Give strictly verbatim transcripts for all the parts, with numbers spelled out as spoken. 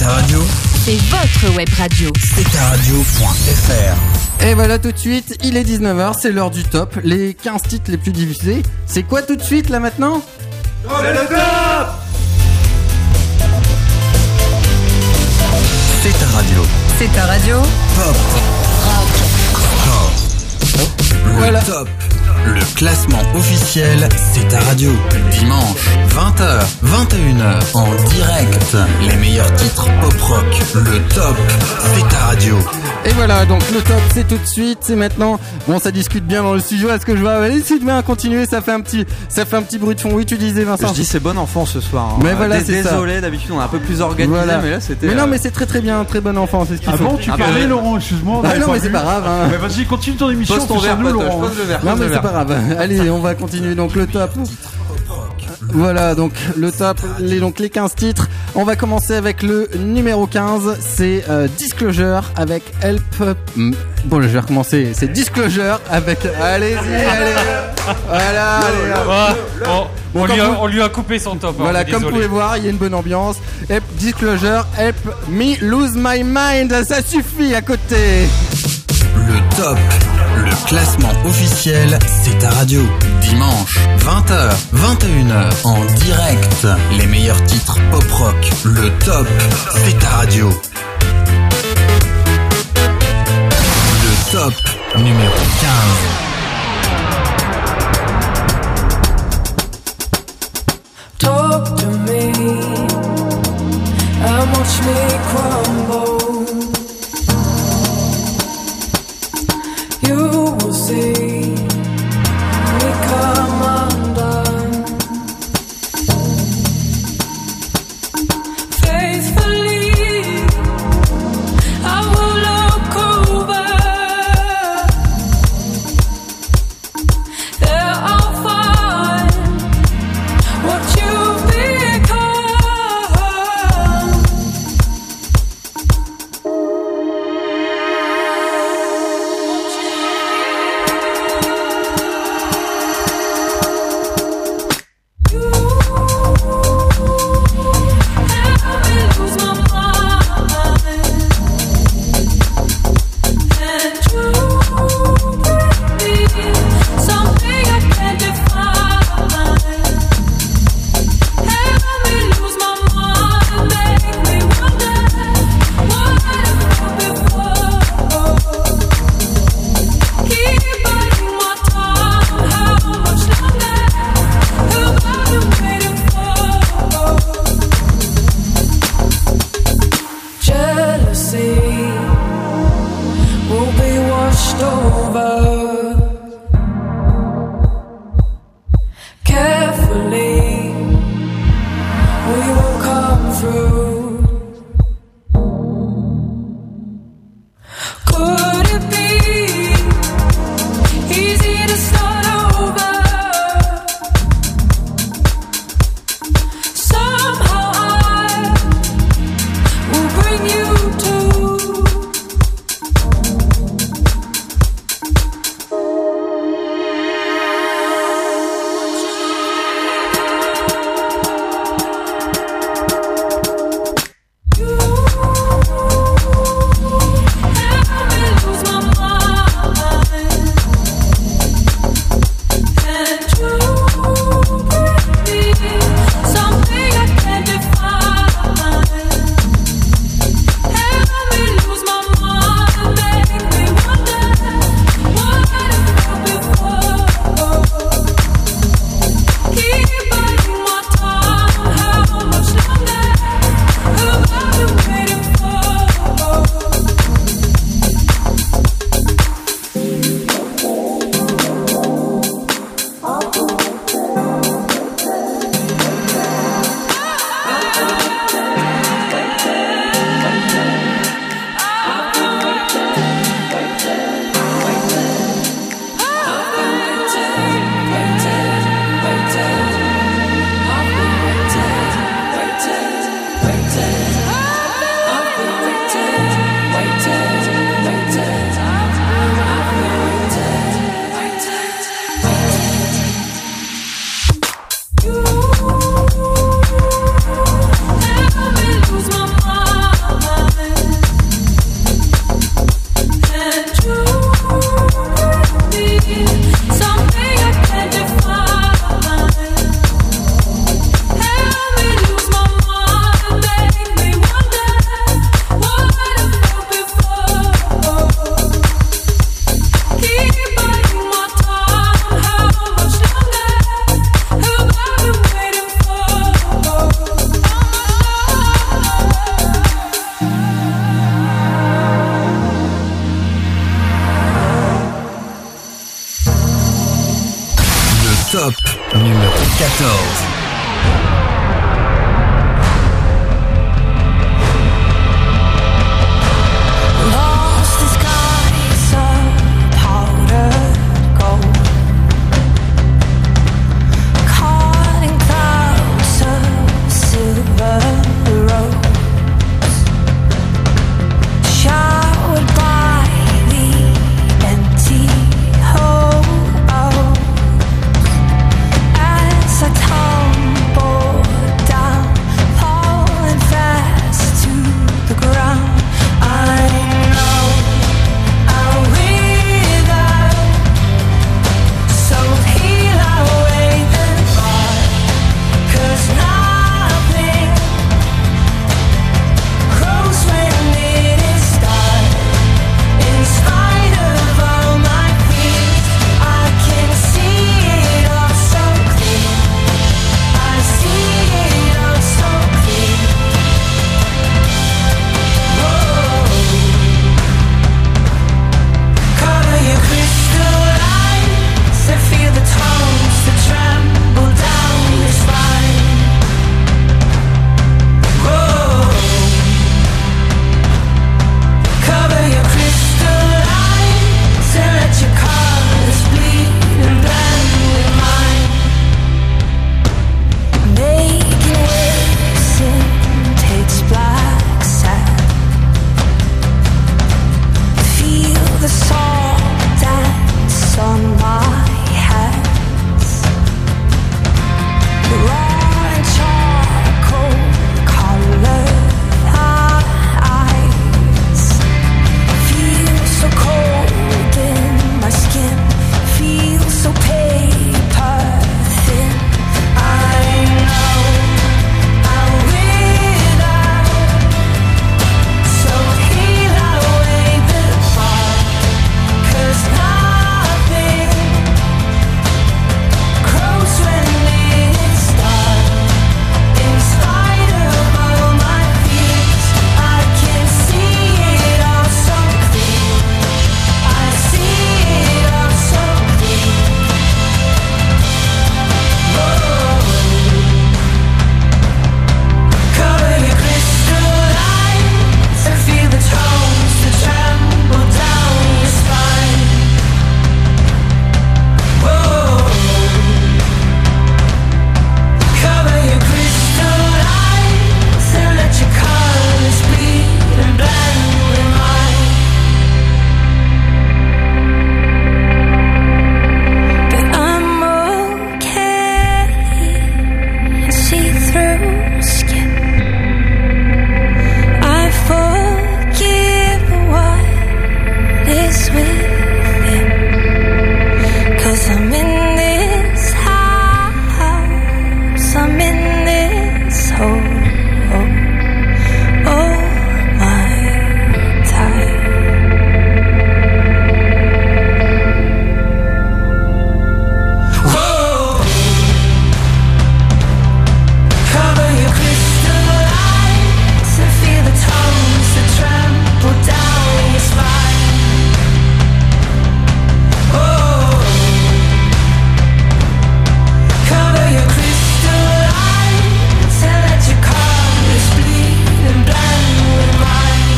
ta radio, c'est votre web radio. c'est ta radio point f r. Et voilà, tout de suite, il est dix-neuf heures, c'est l'heure du top. Les quinze titres les plus diffusés. C'est quoi tout de suite là maintenant ? C'est le top. C'est ta radio. C'est ta radio. Pop. Rock. Pop. Le Voilà. top. Le classement officiel, c'est ta radio. Dimanche, vingt heures, vingt et une heures, en direct. Les meilleurs titres pop-rock. Le top, c'est ta radio. Et voilà, donc le top c'est tout de suite, c'est maintenant. Bon, ça discute bien dans le studio. Est-ce que je vais aller si demain continuer, ça fait un petit, ça fait un petit bruit de fond. Oui, tu disais Vincent. Je dis c'est bon enfant ce soir. Hein. Mais voilà, c'est ça. Désolé, d'habitude on est un peu plus organisé, Voilà. mais là c'était. Mais non, euh, mais c'est très très bien, très bon enfant, c'est ce qu'il Ah faut. bon, tu Ah, parlais, bah, Laurent, excuse-moi. on Ah avait non, pas mais vu. c'est pas grave. Hein. Mais vas-y, continue ton émission. Pose ton fais ça verre, nous, Patoche, Laurent. pose le verre. Non, pose mais le c'est verre. pas grave. Allez, on va continuer donc le top. Voilà, donc le top, les, donc les quinze titres. On va commencer avec le numéro quinze, c'est euh, Disclosure avec Help. Hmm. Bon, je vais recommencer. C'est Disclosure avec. Allez-y, allez. Voilà, allez. hop. Ah, bon, Bon, on, comme lui a, vous- on lui a coupé son top. Voilà, hein, comme vous désolé. pouvez voir, il y a une bonne ambiance. Help, Disclosure, Help Me Lose My Mind, ça suffit à côté. Le top, le classement officiel, c'est ta radio. Dimanche, vingt heures, vingt et une heures, en direct. Les meilleurs titres pop-rock. Le top, c'est ta radio. Le top numéro quinze. Talk to me and watch me crumble. You will see me come undone. Faithfully, I will look over. There I'll find what you've become. Lose my mind. quatorze. Lost the skies of powdered gold, caught in clouds of silver rose, showered by the empty holes as I tumble down, falling fast to the ground. I know I'll wither, so heal away the thought, 'cause nothing grows when it is dark. In spite of all my fears, I can see it all so clear. I see it all so clear. Cover your crystal eyes and feel the tones that tremble down your spine. Whoa. Cover your crystal eyes and let your colors bleed and blend with mine. Making waves in takes black sand. Feel the salt dance on my hands. Raw and charcoal colored eyes. Feel so cold in my skin. Feel so paper thin. I know I'll wither, so heal away the thought, 'cause nothing grows when it's dark. In spite of all my fears, I can see it all so clear. I see it all so clear. Cover your crystal eyes and feel the tones that tremble down your spine. Whoa. Cover your crystal eyes and let your colors bleed and blend with mine. But I'm okay in see-through skin. I forgive what is within, 'cause I'm in this house, I'm in this hole all my time. Whoa. Cover your crystal eyes and feel the tones that trample down your spine. Oh. Cover your crystal eyes and let your colors bleed and blend with mine.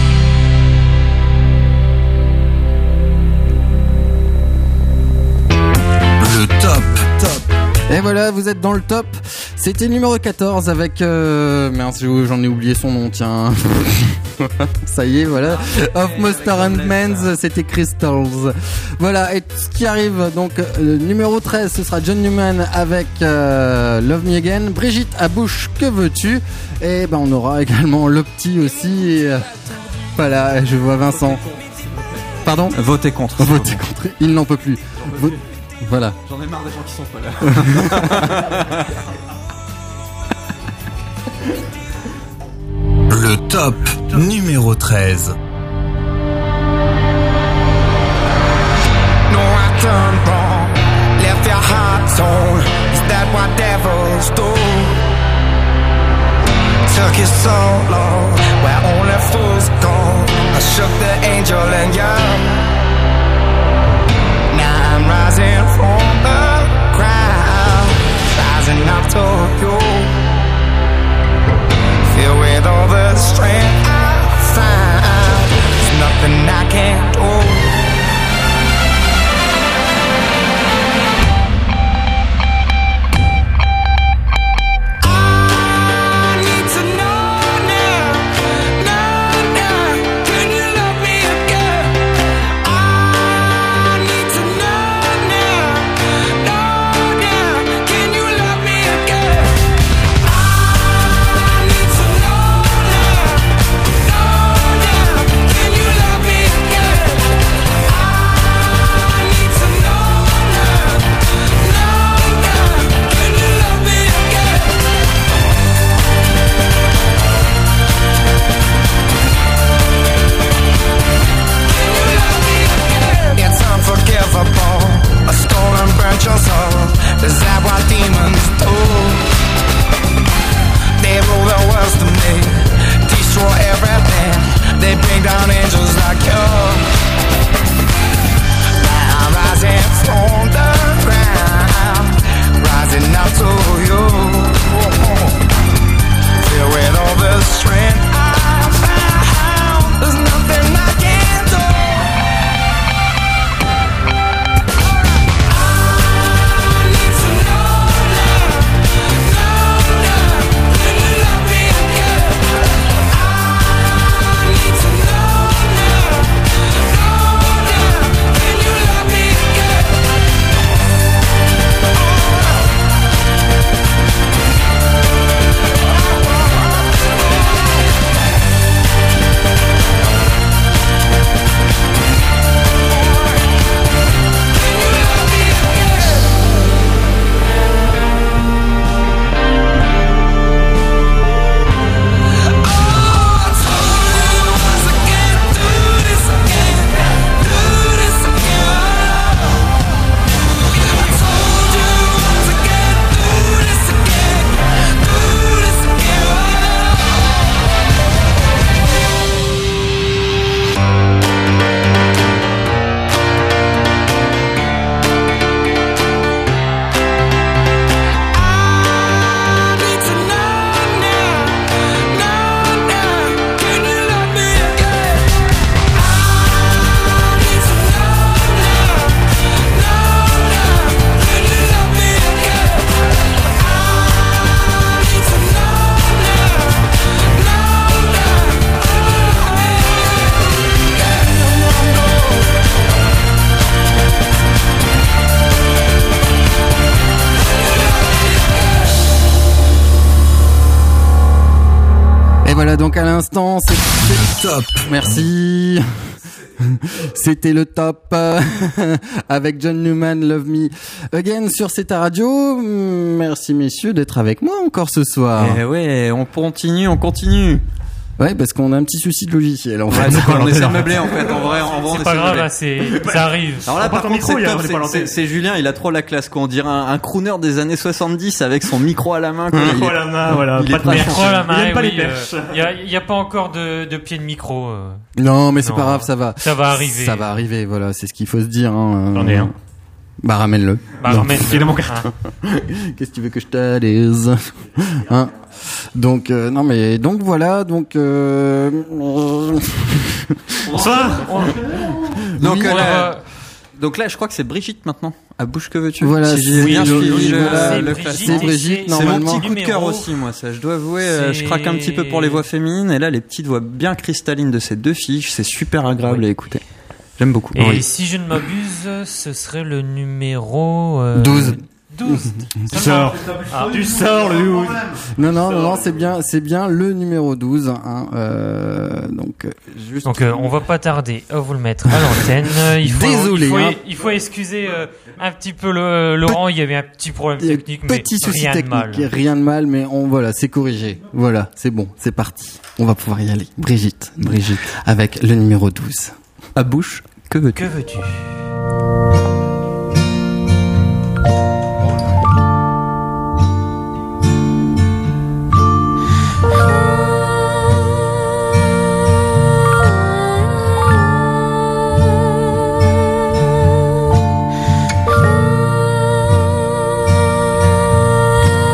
Le top. Top. Et voilà, vous êtes dans le top. C'était numéro quatorze avec... Euh... Mince, j'en ai oublié son nom, tiens. Ça y est, voilà. Of Monster and Men's, c'était Crystals. Voilà, et ce qui arrive, donc, euh, numéro treize, ce sera John Newman avec euh, Love Me Again. Brigitte à bouche, que veux-tu? Et ben, on aura également le petit aussi. Et, euh, voilà, je vois Vincent. Pardon? Votez contre. Votez contre. Il n'en peut plus. Vo- Voilà. J'en ai marre des gens qui sont pas là. Le top numéro treize. No, I turned wrong, left your heart torn. Is that what devils do? Took you so long, where only fools go. I shook the angel and young. Now I'm rising from the ground. I rising up to you. Filled with all the strength I find, there's nothing I can't do. A stolen burnt your soul. Is that what demons do? They rule the world to me, destroy everything. They bring down angels like you. I'm rising from the ground, rising up to you. Filled with all the strength I found, there's nothing I can't do. Voilà, donc à l'instant, c'était le top. Merci. C'était le top euh, avec John Newman, Love Me Again sur C T A Radio. Merci messieurs d'être avec moi encore ce soir. Eh ouais, on continue, on continue. Ouais, parce qu'on a un petit souci de logiciel en fait. Ouais, on est meublé en fait, en vrai, en vrai, c'est pas grave, là, c'est, ça arrive. Alors là, par contre, micro, c'est, top, c'est, c'est, c'est Julien, il a trop la classe, quoi. On dirait un, un crooner des années soixante-dix avec son micro à la main, quoi. Micro à la main, voilà. Il pas de micro à la main. Il aime pas oui, les perches. Il euh, y a, y a pas encore de, de pied de micro. Euh. Non, mais c'est Non, pas grave, ça va. Ça va arriver. Ça va arriver, voilà, c'est ce qu'il faut se dire, hein. J'en ai un. Bah, ramène-le. Bah, ramène-le. Il est dans mon carton. Qu'est-ce que tu veux que je te dise? Hein? Donc, euh, non, mais, donc voilà, donc, euh... Bonsoir! Donc, Oui, euh, on là, va- donc là, je crois que c'est Brigitte maintenant. À bouche que veux-tu? Voilà, si j'ai c'est- bien oui, suivi oui, le, voilà. le C'est classement. C'est Brigitte, c'est- C'est mon normalement. petit coup de cœur numéro. aussi, moi, ça. Je dois avouer, euh, je C'est- craque un petit peu pour les voix féminines. Et là, les petites voix bien cristallines de ces deux filles, c'est super agréable à écouter. J'aime beaucoup. Et Oui. si je ne m'abuse, ce serait le numéro euh, douze. douze. Tu sors. Ah. Tu sors le douze. Non, non, non, non, c'est bien, c'est bien le numéro douze, hein, euh, donc, euh, juste. Donc euh, on va pas tarder à vous le mettre à l'antenne. Euh, Il faut, Désolé, il faut, hein. il faut excuser euh, un petit peu le, Laurent. Il y avait un petit problème Il y a technique, mais petit souci rien technique, de mal. rien de mal, mais on, voilà, c'est corrigé. Voilà, c'est bon, c'est parti. On va pouvoir y aller. Brigitte, Brigitte, avec le numéro douze. À bouche que veux-tu? Que veux-tu? Thank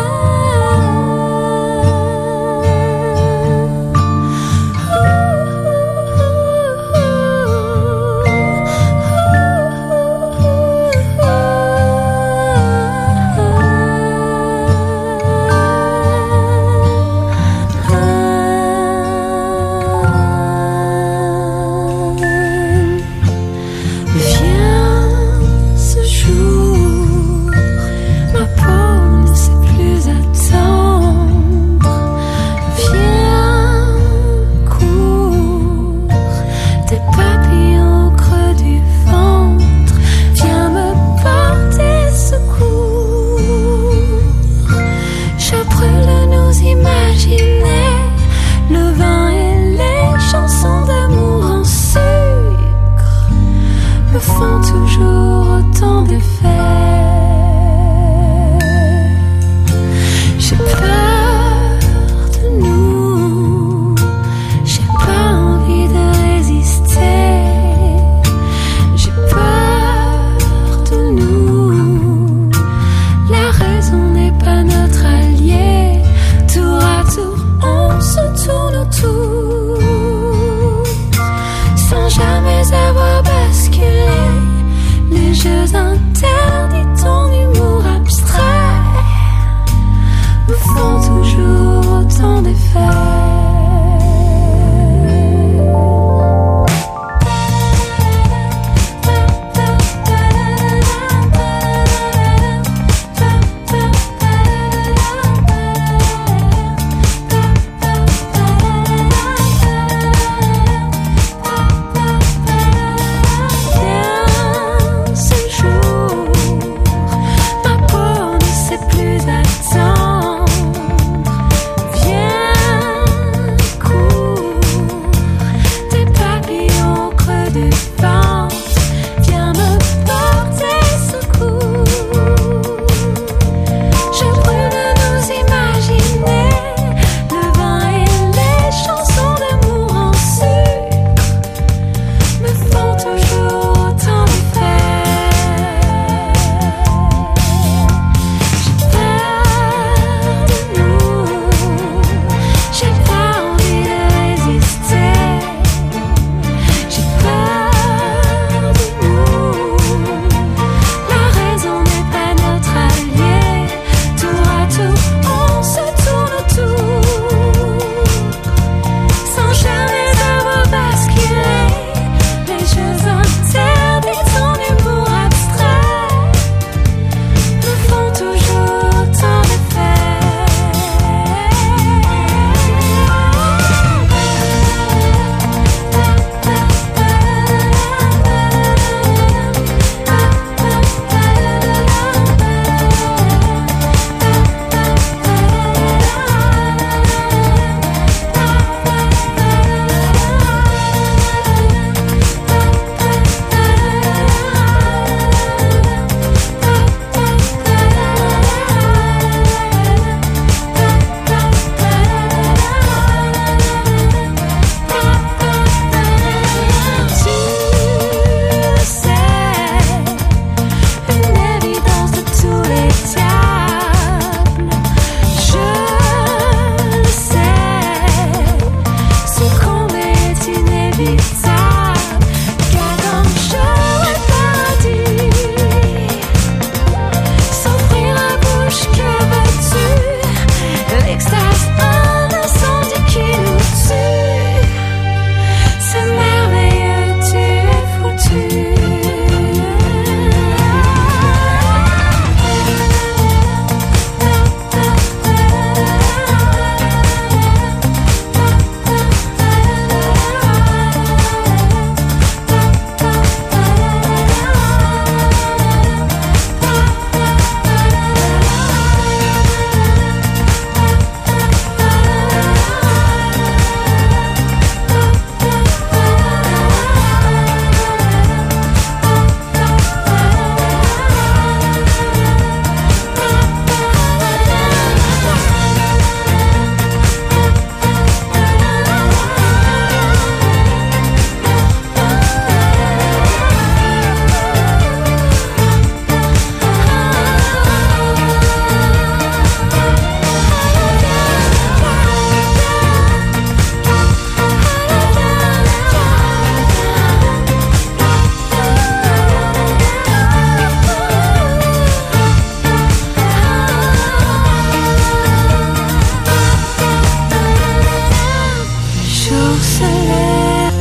harcelé.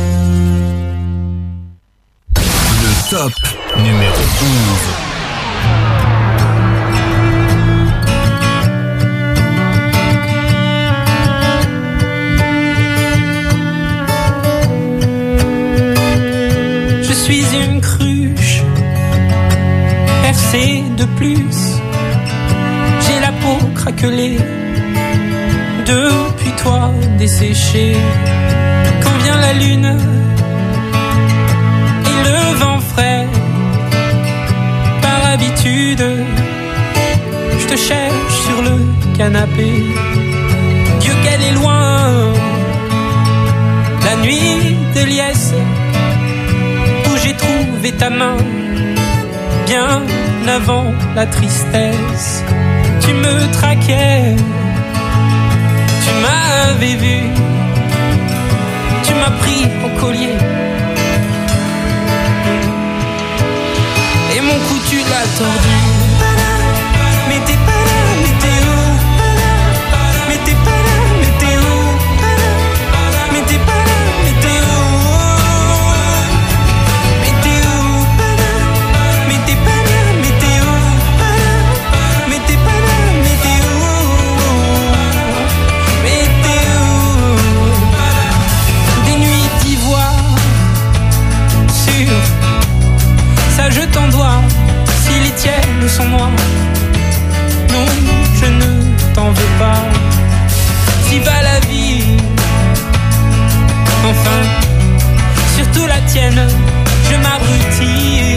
Le top numéro onze. Je suis une cruche percée de plus. J'ai la peau craquelée depuis toi desséchée. Quand vient la lune et le vent frais, par habitude, je te cherche sur le canapé. Dieu qu'elle est loin, la nuit de liesse, où j'ai trouvé ta main, bien avant la tristesse. Tu me traquais, tu m'avais vu, tu m'as pris au collier, et mon cou tu l'as tordu. Mais t'es pas là, mais t'es où? Mais t'es pas là, mais t'es où? Mais t'es pas là, mais t'es où? Mais t'es où? Mais t'es pas là, mais t'es où? Mais t'es pas là, mais t'es où? Mais t'es où? Des nuits d'ivoire sur ça je t'en dois, si les tiennes sont noires. Non, je ne t'en veux pas. Si va la vie, enfin, surtout la tienne, je m'abrutis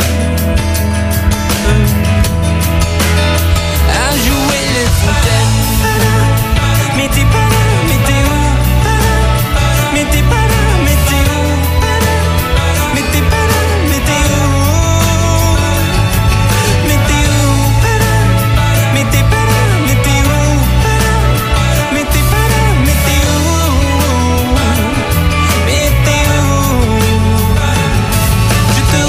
à jouer les fontaines. Mais t'es pas là, mais t'es où? Mais t'es pas là, mais t'es où? Mais t'es pas là, mais t'es où? Mais t'es où? Mais t'es pas là, mais t'es où? Mais t'es pas là, mais t'es où? Mais t'es où? Je te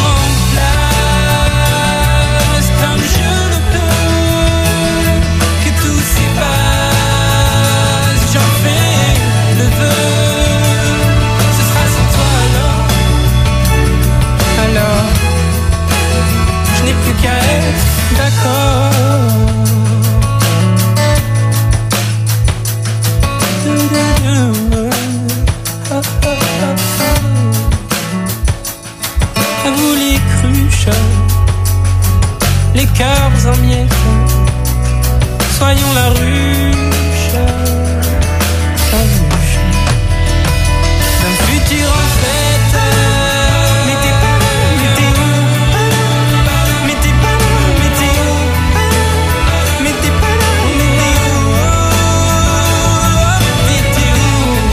remplace comme je le peux, que tout s'efface, j'en fais le vœu. Ce sera sans toi alors, alors je n'ai plus qu'à être d'accord. À vous les cruches, les cœurs en miettes, soyons la ruche, la ruche d'un futur en fête. Mais t'es pas là, mais t'es où? Mais t'es pas là, mais t'es où? Mais t'es pas là, mais t'es où? Mais t'es où?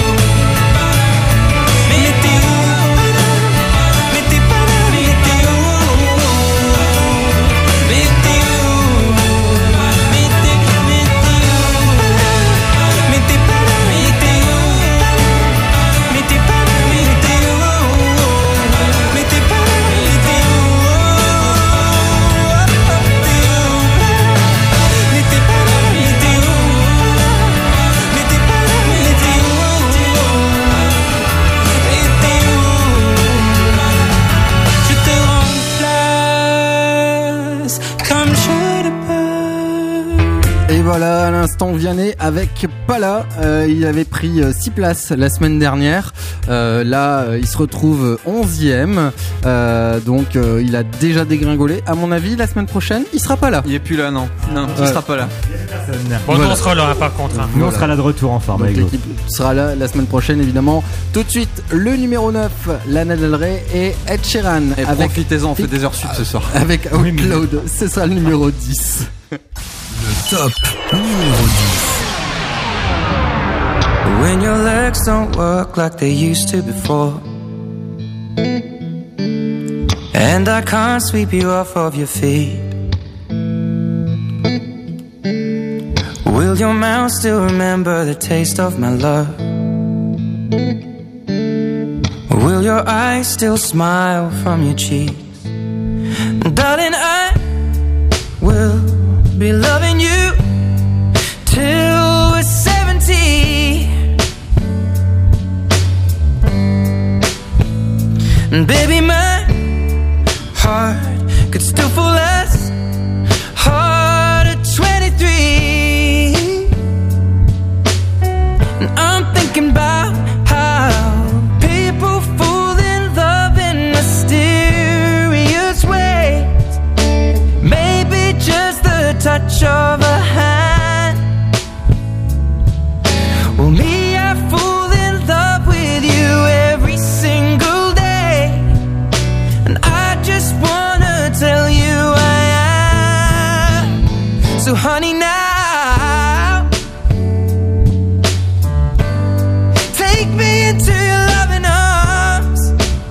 Mais t'es où? Mais t'es pas là, mais t'es où? Mais t'es où? Mais t'es, mais t'es où? Mais t'es pas là, mais t'es où? Mais t'es pas là, mais t'es où? Mais t'es pas là, mais t'es où? Mais t'es pas là, mais t'es où? Mais t'es pas là, mais t'es où? Mais t'es où? Je te remplace comme je le peux. Et voilà, à l'instant Vianney avec Pala. Euh, il avait pris six places la semaine dernière. Euh, là, euh, il se retrouve onzième. Euh, donc, euh, il a déjà dégringolé. À mon avis, la semaine prochaine, il sera pas là. Il est plus là, non. Non, il Ouais. sera pas là. Bon, nous, Voilà. on sera là, hein, par contre. hein. Nous, on sera là de retour en forme Donc, avec vous. l'équipe sera là la semaine prochaine, évidemment. Tout de suite, le numéro neuf, Lana Del Rey et Ed Sheeran. Et avec, profitez-en, on fait des heures sup ce soir. avec Outloud. C'est ça le numéro dix. Le top numéro dix. When your legs don't work like they used to before, and I can't sweep you off of your feet, will your mouth still remember the taste of my love? Will your eyes still smile from your cheeks? Darling, I will be loving you till we're seventy. And baby, my heart could still fall less hard at twenty-three. And I'm thinking about how people fall in love in mysterious ways. Maybe just the touch of a hand. Well, me, I fall in love with you every single day. And I just wanna tell you I am. So honey, now take me into your loving arms.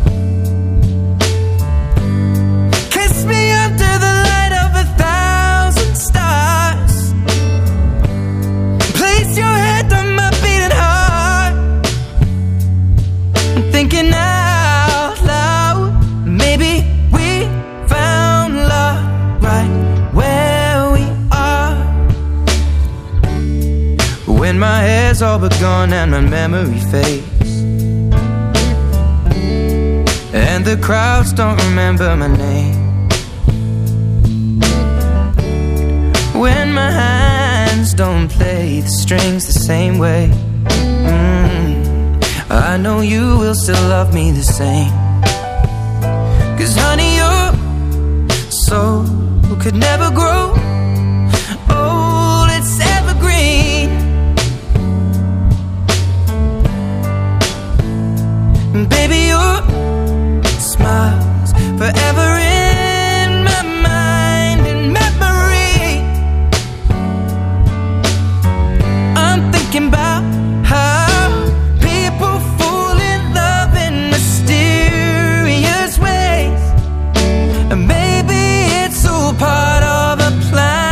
Kiss me under the light of a thousand stars. Place your head on my beating heart. I'm thinking out loud. Maybe we found love right where we are. When my hair's all but gone and my memory fades, and the crowds don't remember my name. When my hands don't play the strings the same way, mm, I know you will still love me the same. Cause honey, your soul could never grow old, it's evergreen. And baby, your smile's forever in my mind and memory. I'm thinking about how people fall in love in mysterious ways. And maybe it's all part of a plan.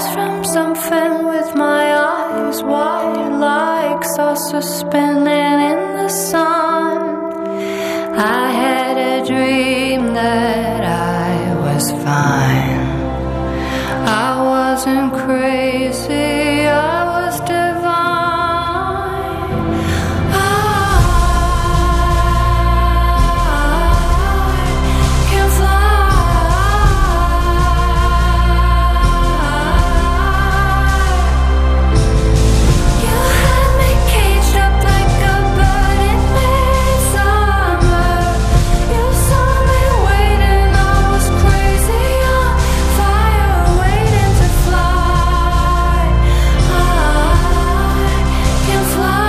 from something with my eyes wide like saucers spinning in the sun. I had a dream that I was fine. I wasn't crazy, I was divine. I can fly. You had me caged up like a bird in midsummer. You saw me waiting, I was crazy on fire, waiting to fly. I can fly.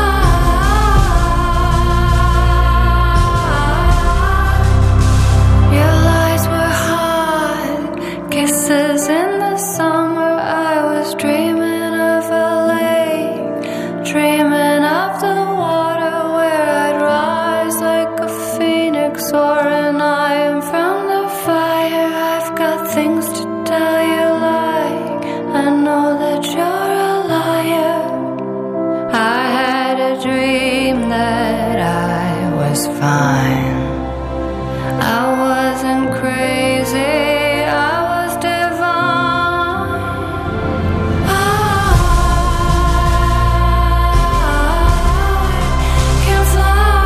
Your lies were hot, kisses in the summer. I was dreaming of a lake, dreaming of the water where I'd rise like a phoenix, soaring I am from the fire. I've got things to tell you, like I know that you're a liar. I had a dream that I was fine. I wasn't crazy, I was divine. I can fly.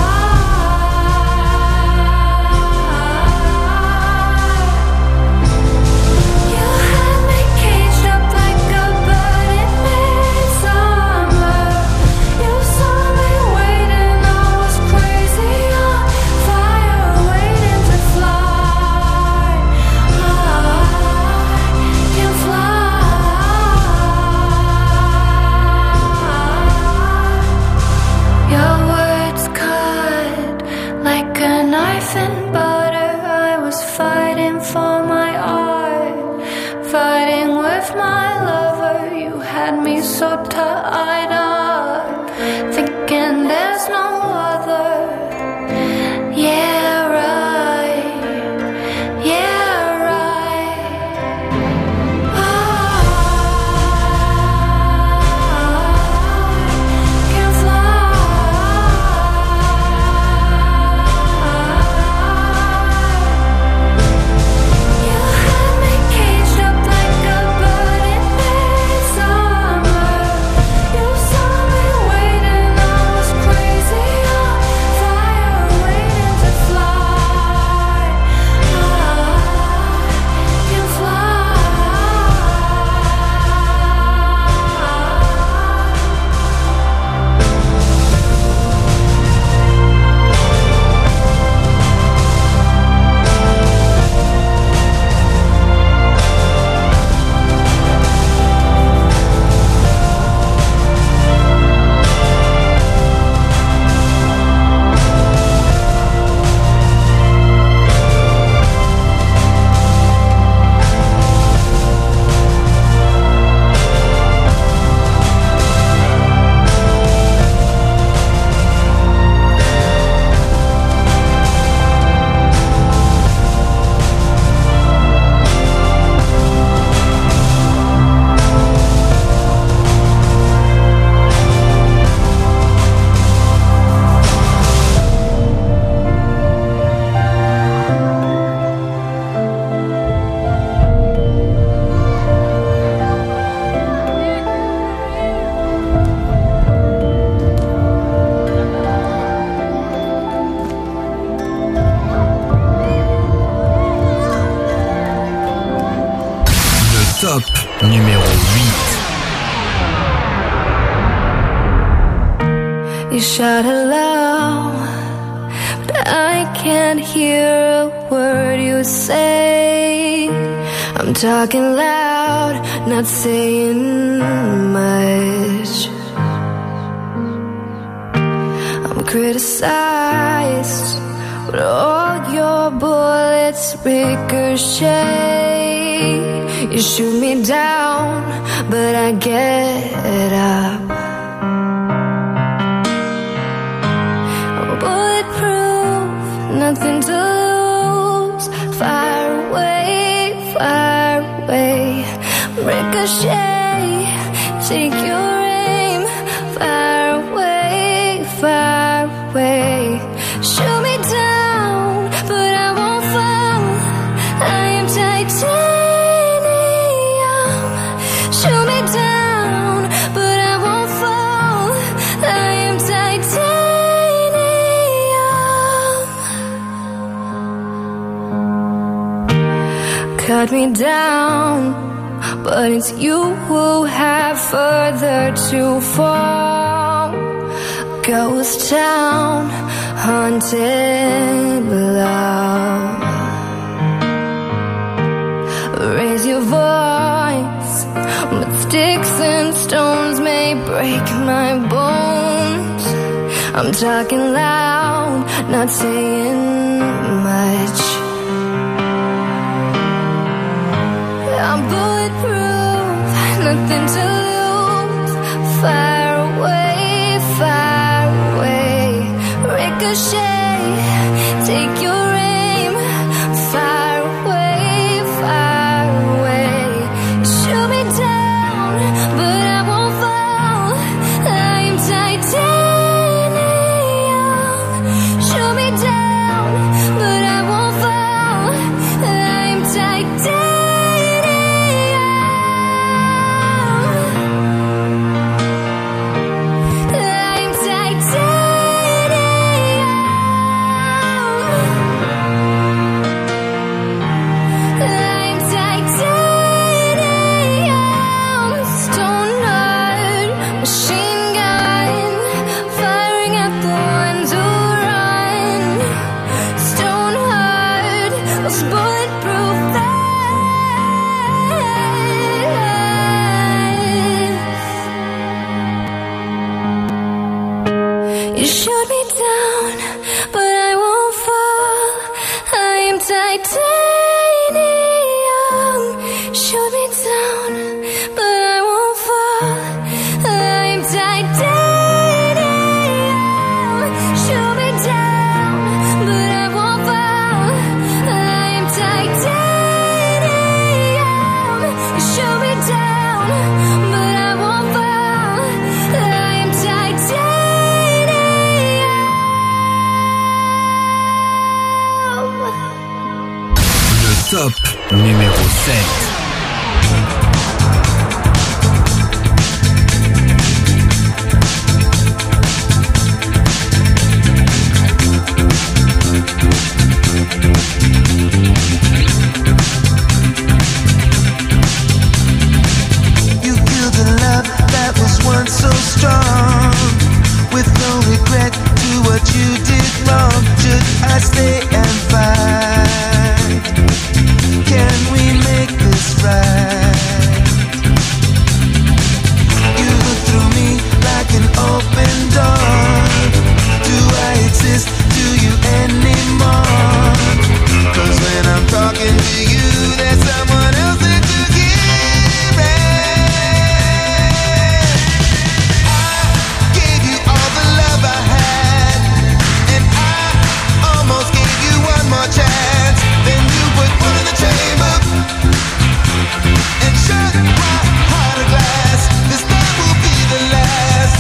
You had me caged up like a bird in midsummer. You saw me waiting, I was crazy on fire, waiting to fly. I can fly. Your words cut like a knife in butter. I was fighting for my art, fighting with my lover. You had me so tied up, thinking there's no other. Yeah, right. Yeah, right. I can fly. You had me caged up like a bird in midsummer. You saw me waiting, I was crazy on fire, waiting to fly. I can fly. Le top numéro huit. You shout aloud, but I can't hear a word you say. I'm talking loud, not saying much. I'm criticized, but all your bullets ricochet. You shoot me down, but I get up. Nothing to lose. Fire away, fire away. Ricochet, take your aim far away, far away. Shoot me down, but I won't fall. I am titanium. Shoot me down, but I won't fall. I am titanium. Cut me down, but it's you who have further to fall. Ghost town, haunted below. Raise your voice, but sticks and stones may break my bones. I'm talking loud, not saying much. I'm bulletproof, nothing to lose. Far away, far away. Ricochet, take your aim. Far away, far away. Shoot me down, but I won't fall. I am titanium. Shoot me down, but I won't fall. I am titanium. You shoot me down, but I won't fall. I am titanium. Shoot me down, but I won't fall. I am titanium. Shoot me down, but I won't fall. I am titanium. Shoot me down, but I won't fall. I am titanium. Top numéro sept. You feel the love that was once so strong. With no regret to what you did wrong. Should I stay and fight? Can we make this right? You look through me like an open door. Do I exist to you anymore? Cause when I'm talking to you, there's someone else that you give it. I gave you all the love I had, and I almost gave you one more chance. Then you put one in the chamber and shut my heart of glass. This time will be the last.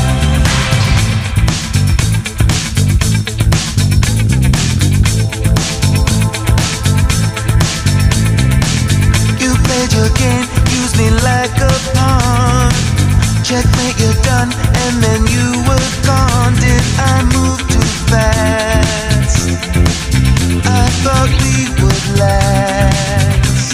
You played your game, used me like a pawn. Checkmate, you're done, and then you were gone. Did I move too fast? I thought we would last.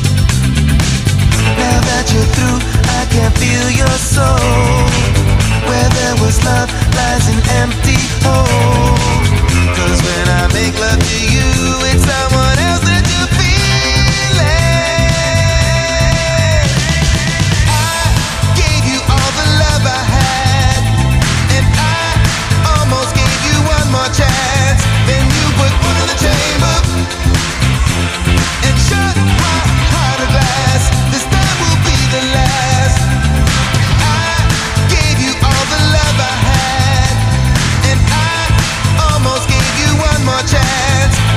Now that you're through, I can feel your soul. Where there was love lies an empty hole. Cause when I make love to you, it's someone else that you're feeling. I gave you all the love I had, and I almost gave you one more chance. Then you put one in the chamber and shut my heart of glass. This time will be the last. I gave you all the love I had, and I almost gave you one more chance.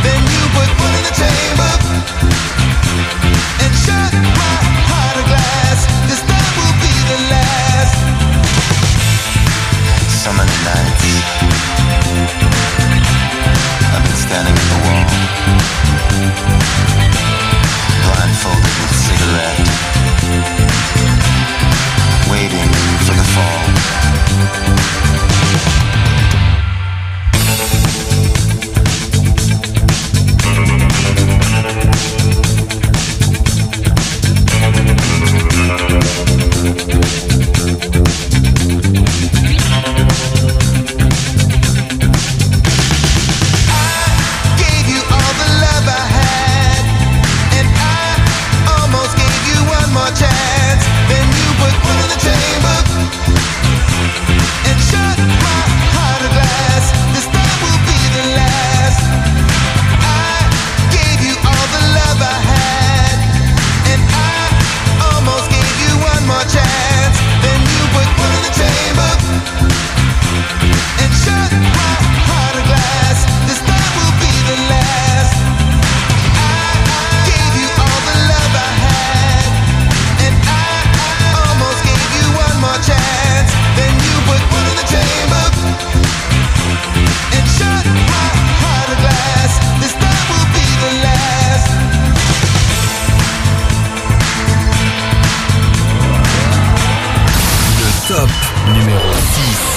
top numéro six.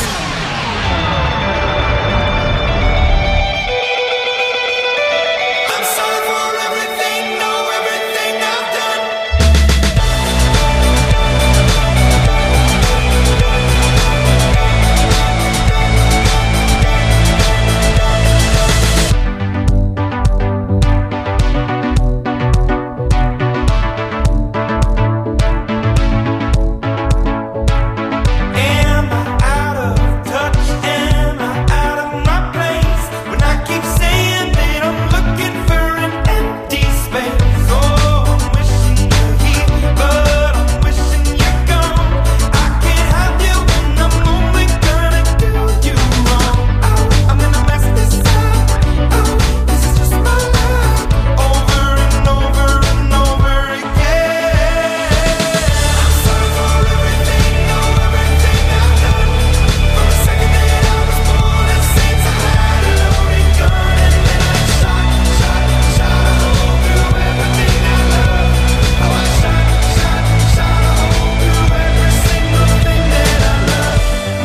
Am I out of touch? Am I out of my place? When I keep saying that I'm looking for an empty space. Oh, I'm wishing you're here, but I'm wishing you're gone. I can't have you and I'm only gonna do you wrong. Oh, I'm gonna mess this up. Oh, this is just my love. Over and over and over again. I'm sorry for everything, oh, everything I've done. For a second that I was born, it seems I had a loaded gun. And then I shot, shot, shot a hole through everything I love. Oh, I shot, shot, shot a hole through every single thing that I love.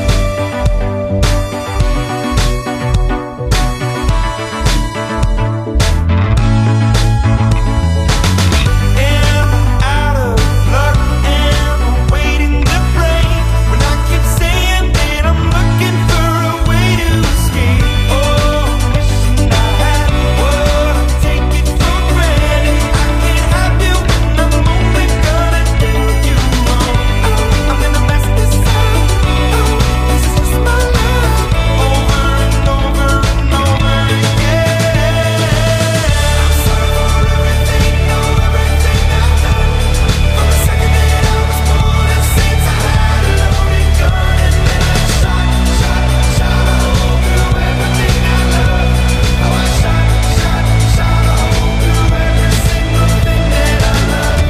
Am I out of luck? Am I waiting to break? When I keep saying that I'm looking for a way to escape. Oh, I'm wishing I had what I'm taking for granted. I can't have you and I'm only gonna do you wrong. Oh, I'm gonna mess this up. Oh, this is just my love. Over and over and over again. I'm sorry for everything, oh, everything I've done. For a second that I was born, it seems I had a loaded gun. And then I shot, shot, shot a hole through everything I love. Oh, I shot, shot, shot a hole through every single thing that I love.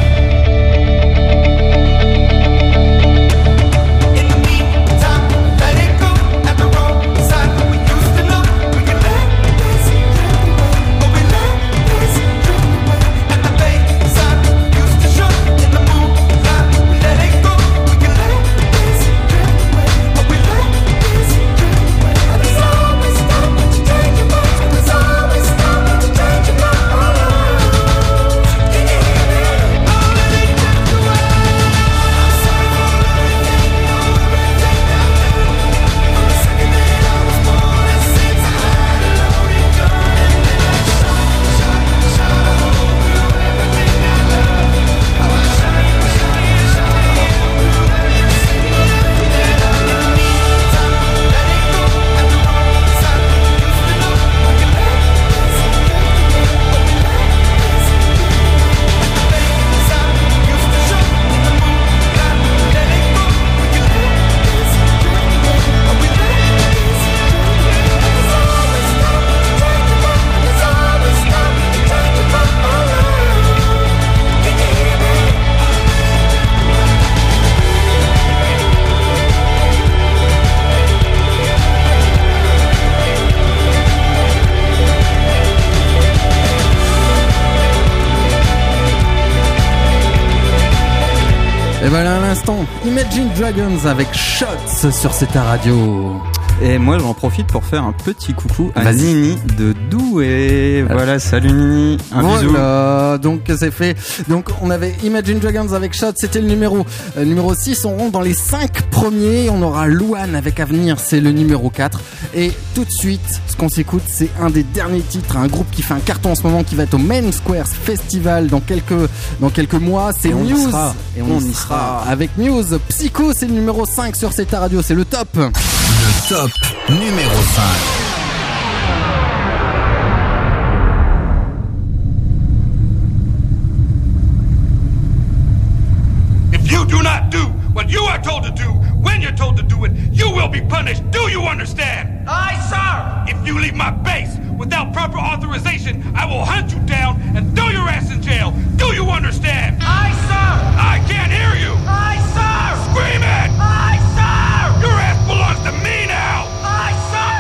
In the meantime, let it go at the roadside. We used to know we could let this drift away. Oh, we let this drift away. At the bayside, used to show in the moonlight. We let it go, we could let this drift away. Oh, we let this drift away. And there's always time to change your mind. And there's always time to change your mind. Can you hear me? Oh, let it drift away. I'm sorry for everything, oh, everything I've done. For a second that I was born, it seems I had a loaded gun. And then I shot, shot, shot a hole through everything I love. Oh, I shot, shot, shot a hole through every single thing that I love. Meantime, let it go at the roadside. Used to know we could let this drift away. Oh, we let this drift away. At the bayside, used to show in the moonlight. Let it go, we could let this drift away. Oh, we let this drift away. And there's always time to change your mind. And there's always time to change your mind. Oh, love, can you hear me? Et voilà à l'instant, Imagine Dragons avec Shots sur cette radio. Et moi j'en profite pour faire un petit coucou à Vas-y. Nini de Douai. Voilà, salut Nini, un bisou. Voilà, donc c'est fait. Donc on avait Imagine Dragons avec Shot, c'était le numéro euh, numéro six. On rentre dans les cinq premiers. On aura Luan avec Avenir, c'est le numéro quatre. Et tout de suite, ce qu'on s'écoute, c'est un des derniers titres, un groupe qui fait un carton en ce moment, qui va être au Main Square Festival dans quelques dans quelques mois. C'est Et on y Muse. sera. Et on, y sera avec Muse. Psycho, c'est le numéro cinq sur cette radio. C'est le top. Le top numéro cinq. If you do not do what you are told to do, when you're told to do it, you will be punished. Do you understand? Aye, sir. If you leave my base without proper authorization, I will hunt you down and throw your ass in jail. Do you understand? Aye, sir. I can't hear you. Aye, sir. Scream it. Aye, sir. Your ass belongs to me now. Aye, sir.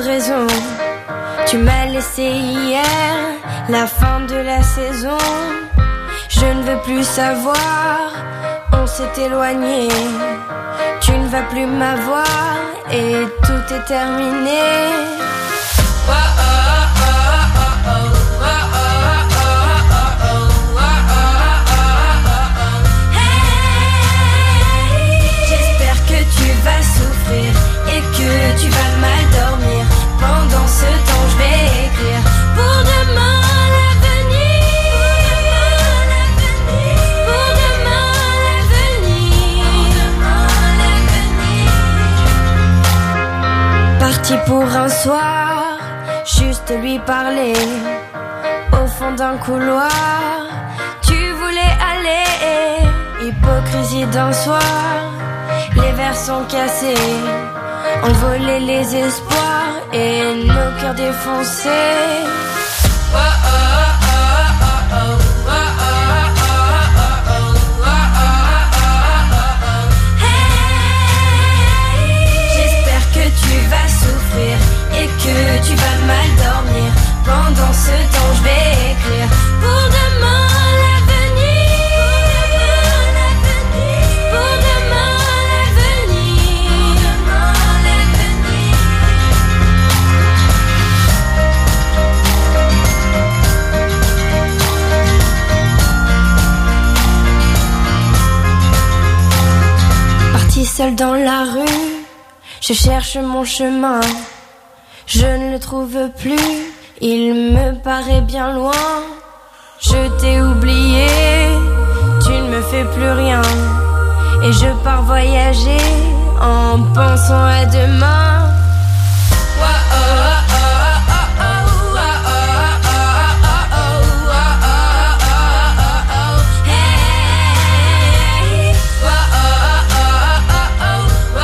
raisons. Tu m'as laissé hier, la fin de la saison. Je ne veux plus savoir, on s'est éloigné. Tu ne vas plus m'avoir et tout est terminé. Va souffrir et que tu vas mal dormir. Pendant ce temps je vais écrire pour demain l'avenir. Pour demain l'avenir. Parti pour un soir, juste lui parler. Au fond d'un couloir, tu voulais aller. Hypocrisie d'un soir. Les verres sont cassés, envolés les espoirs et nos cœurs défoncés. Oh, oh, oh, oh, oh, oh, oh, oh, oh. Hey, j'espère que tu vas souffrir et que tu vas mal dormir. Pendant ce temps, je vais écrire pour demain. Seul dans la rue, je cherche mon chemin. Je ne le trouve plus, il me paraît bien loin. Je t'ai oublié, tu ne me fais plus rien. Et je pars voyager en pensant à demain. Oh, oh, oh, oh, oh, oh, oh, oh, oh. Hey, oh, oh, oh.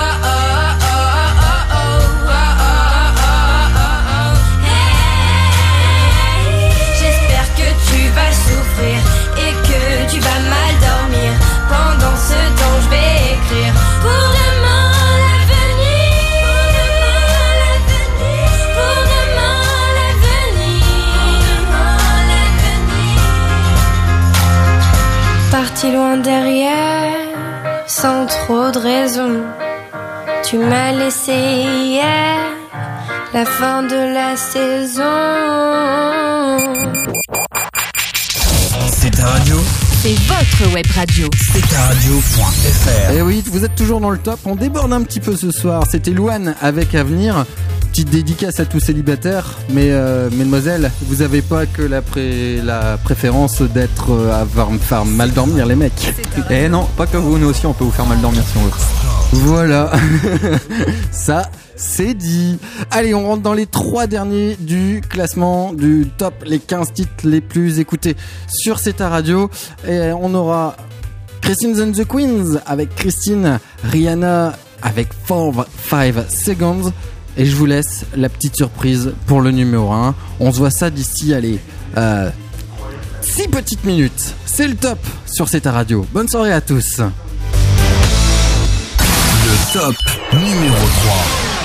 Et que tu vas mal dormir. Pendant ce temps, je vais écrire pour demain l'avenir. Pour demain l'avenir. Parti loin derrière, sans trop de raison. Tu m'as laissé hier, la fin de la saison. C'est ta radio. C'est votre web radio. C'est ta radio point f r. Et oui, vous êtes toujours dans le top. On déborde un petit peu ce soir. C'était Louane avec Avenir. Petite dédicace à tous célibataires. Mais euh, mesdemoiselles, vous avez pas que la, pré- la préférence d'être euh, à avoir- faire mal dormir les mecs. Eh non, pas que vous, nous aussi on peut vous faire mal dormir si on veut. Voilà. Ça, c'est dit. Allez, on rentre dans les trois derniers du classement du top, les quinze titres les plus écoutés sur C'est ta radio. Et on aura Christine and the Queens avec Christine, Rihanna avec four five seconds. Et je vous laisse la petite surprise pour le numéro un. On se voit ça d'ici, allez, euh, six petites minutes. C'est le top sur C'est ta radio. Bonne soirée à tous. Le top numéro trois.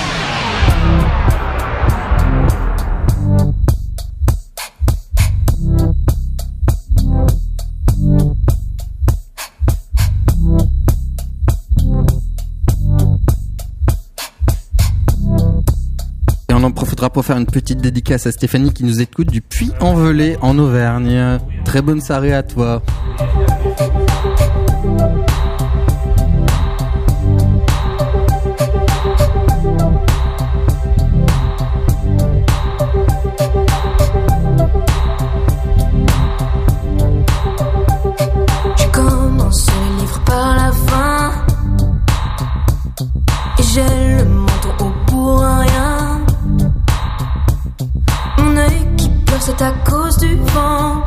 Et on en profitera pour faire une petite dédicace à Stéphanie qui nous écoute du Puy-en-Velay en Auvergne. Très bonne soirée à toi. Je commence le livre par la fin et j'ai le menton au pour rien. Mon œil qui pleure, c'est à cause du vent.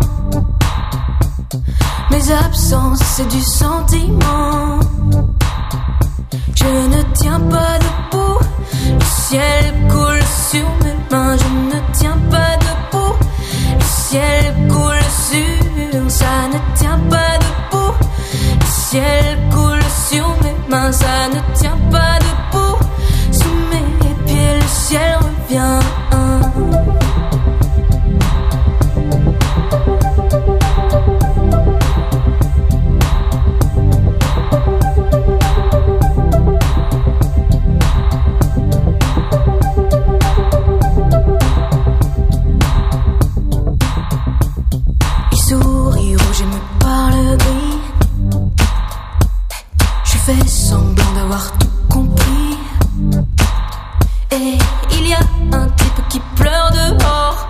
Mes absences, c'est du sentiment. Je ne tiens pas debout, le ciel coule sur mes mains. Je ne tiens pas debout, le ciel coule sur. Ça ne tient pas debout, le ciel coule sur mes mains. Ça ne tient pas debout, sous mes pieds le ciel revient. revient. Il sourit rouge et me parle gris. Je fais semblant d'avoir tout compris. Et il y a un type qui pleure dehors.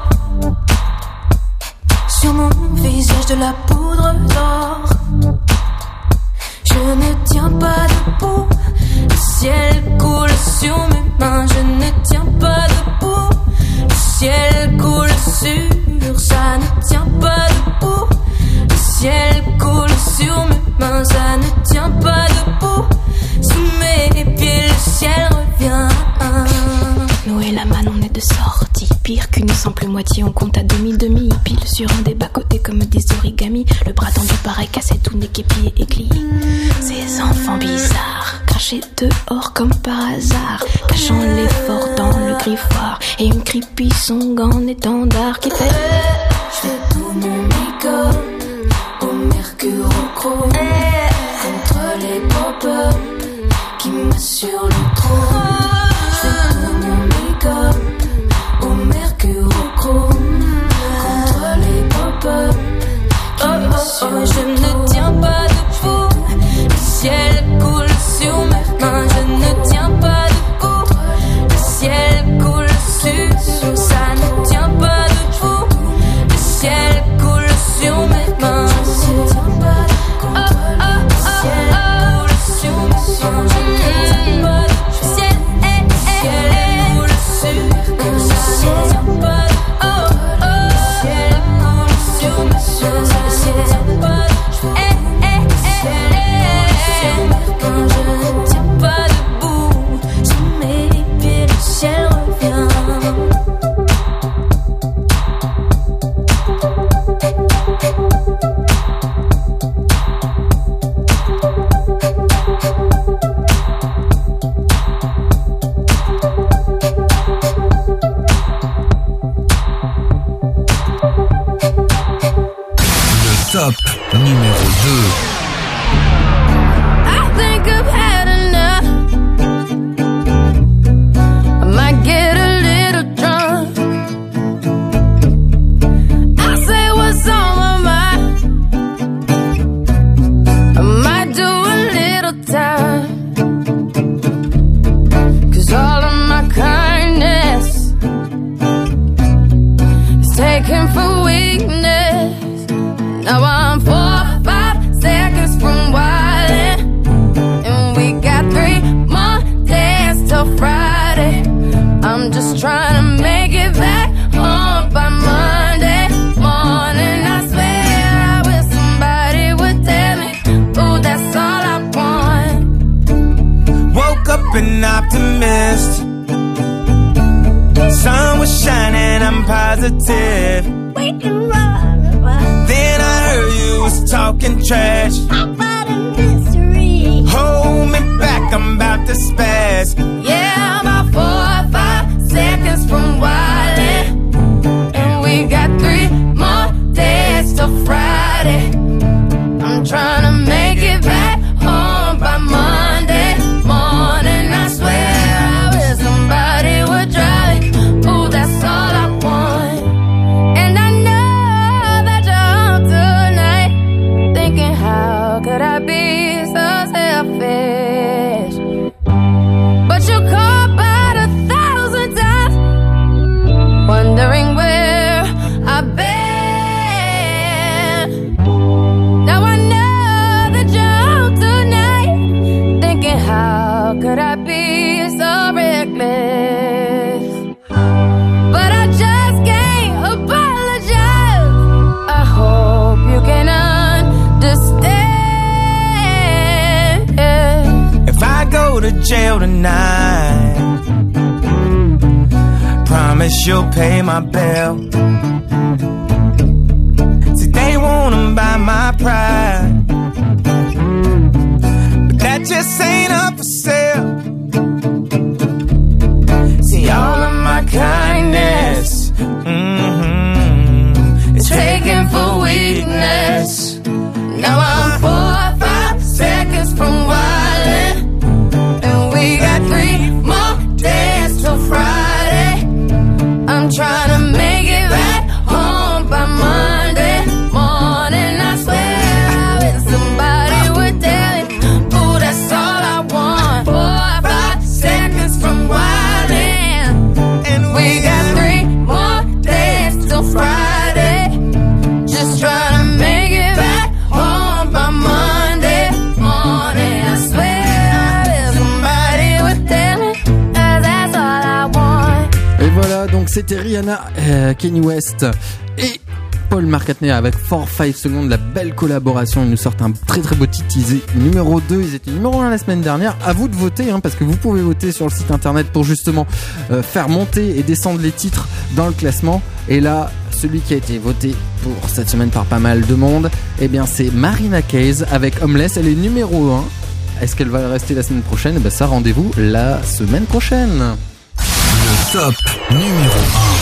Sur mon visage de la poudre d'or. Je ne tiens pas debout. Le ciel coule sur mes mains. Je ne tiens pas debout. Le ciel coule sur. Ça ne tient pas debout. Le ciel coule sur mes mains. Ça ne tient pas debout. Sous mes pieds le ciel revient. Nous et la manne on est de sortie. Pire qu'une simple moitié, on compte à demi-demi. Pile sur un des bas-côtés comme des origamis. Le bras tendu pareil cassé, tout n'est qu'épié et glis. Ces enfants bizarres, crachés dehors comme par hasard, cachant l'effort dans le griffoir. Et une creepy song en étendard qui fait Je fais tout mon make-up au mercure au chrome, contre les pop-up qui m'assurent le trône. Je fais tout mon make-up au mercure au chrome, contre les pop-up qui m'assurent le trône. Je ne tiens pas debout. Le ciel coule sur mes mains. Je ne tiens pas debout. Le ciel coule sur. Ça ne tient pas debout. Le ciel coule sur mes mains. Je ne tiens pas debout. Le ciel coule sur mes mains. Je ne tiens pas debout. Le ciel coule sur mes mains. Je ne tiens pas debout. Le ciel coule sur mes mains. Je ne tiens pas debout. Je ne tiens pas debout. Sous mes pieds le ciel revient. Le top numéro deux. I think I've had enough. I might get a little drunk. I say what's on my mind. I might do a little time. Cause all of my kindness is taken for weakness. Now I'm four or five seconds from wildin', and we got three more days till Friday. I'm just trying to make it back home by Monday morning. I swear I wish somebody would tell me, ooh, that's all I want. Woke up an optimist. Sun was shining, I'm positive. Then I heard you was talking trash about a mystery. Hold me back, I'm about to spaz. Yeah, I'm about four or five seconds from wildin', and we got three more days till Friday. I'm trying to make it back home by Monday morning. I swear I wish somebody would drive me. Ooh, that's all I want. And I know that you're home tonight, thinking how could I be so selfish? But you called about a thousand times, wondering where I've been. Now I know that you're home tonight, thinking how could I be so reckless? But I just can't apologize. I hope you can understand. If I go to jail tonight, promise you'll pay my bill. See, they wanna buy my pride, but that just ain't up for sale. See, all of my kind donc c'était Rihanna, euh, Kanye West et Paul McCartney avec four five secondes, la belle collaboration. Ils nous sortent un très très beau titre. Ils étaient numéro deux, ils étaient numéro un la semaine dernière. À vous de voter, hein, parce que vous pouvez voter sur le site internet pour justement euh, faire monter et descendre les titres dans le classement. Et là, celui qui a été voté pour cette semaine par pas mal de monde, eh bien c'est Marina Kaye avec Homeless. Elle est numéro un. Est-ce qu'elle va rester la semaine prochaine? Eh ben ça, rendez-vous la semaine prochaine. Le top numéro un.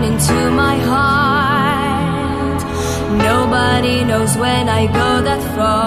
Nobody knows when I go that far.